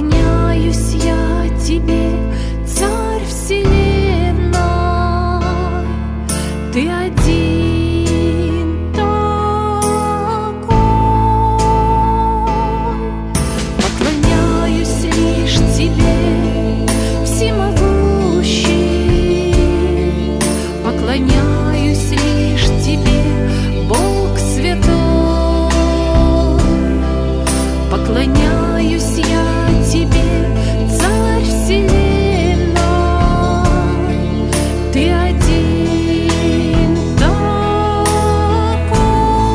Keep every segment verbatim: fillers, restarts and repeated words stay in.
Поклоняюсь я Тебе, Царь вселенной, Ты один такой. Поклоняюсь лишь Тебе, всемогущий, поклоняюсь лишь Тебе, Бог святой. Поклоняюсь я Тебе, Царь вселенной, Ты один такой.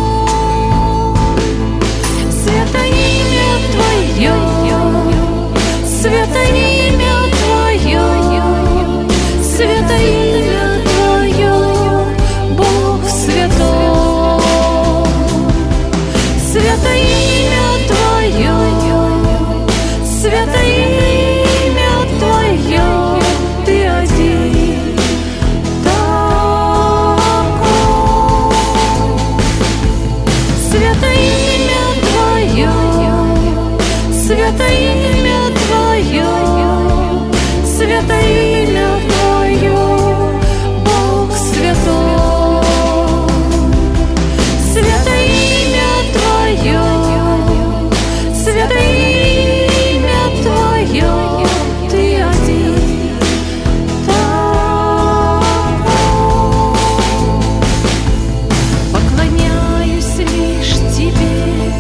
Свято имя Твое, свято имя Твое, свято имя Твое, Бог святой. Свято имя Твое, свято имя Твое, Ты один такой. Свято имя Твое, свято имя Твое, свято имя Твое, Бог святой. Свято имя Твое, свято имя Твое, Ты один такой. Поклоняюсь лишь Тебе,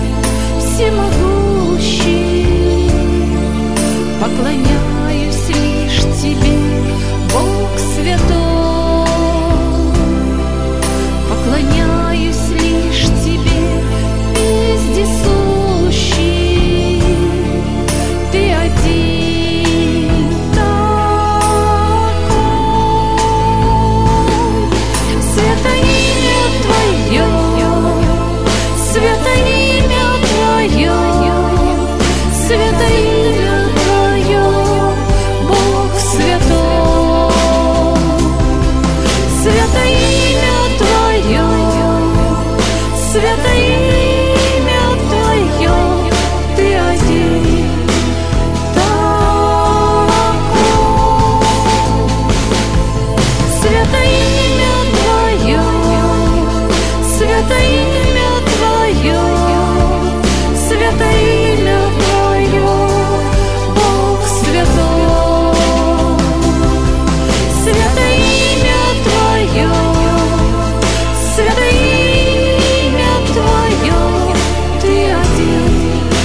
всемогущий, поклоняюсь лишь Тебе, Бог святой. Поклоняюсь лишь Тебе, вездесущий, Ты один такой. Свято имя Твое, свято имя Твое, свято имя Твое, Бог святой. Свято имя Твое, свято имя Твое, Ты один такой. Свято имя Твое, свято имя Твое, свято имя Твое, Бог святой. Свято имя Твое, свято имя Твое, Ты один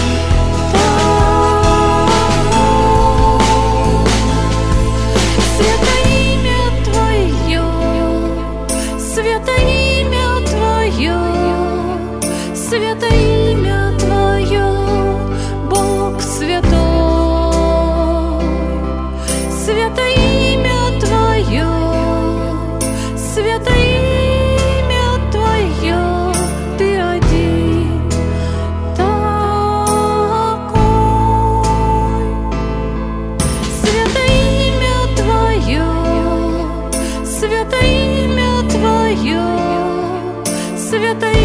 такой. Свято имя Твое, свято имя Твое, свято имя Твое, Бог святой. Свято имя Твое, свято имя Твое, Ты один такой. Свято имя Твое, свято имя Твое, свято